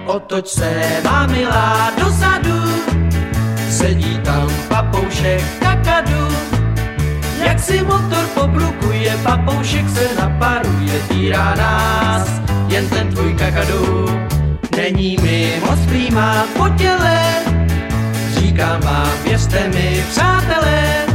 Otoč se, má milá, dozadu, sedí tam papoušek kakadu. Jak si motor poblukuje, papoušek se naparuje, týrá nás jen ten tvůj kakadu. Není mi moc prýmá po těle, říkám vám, věřte mi, přátelé,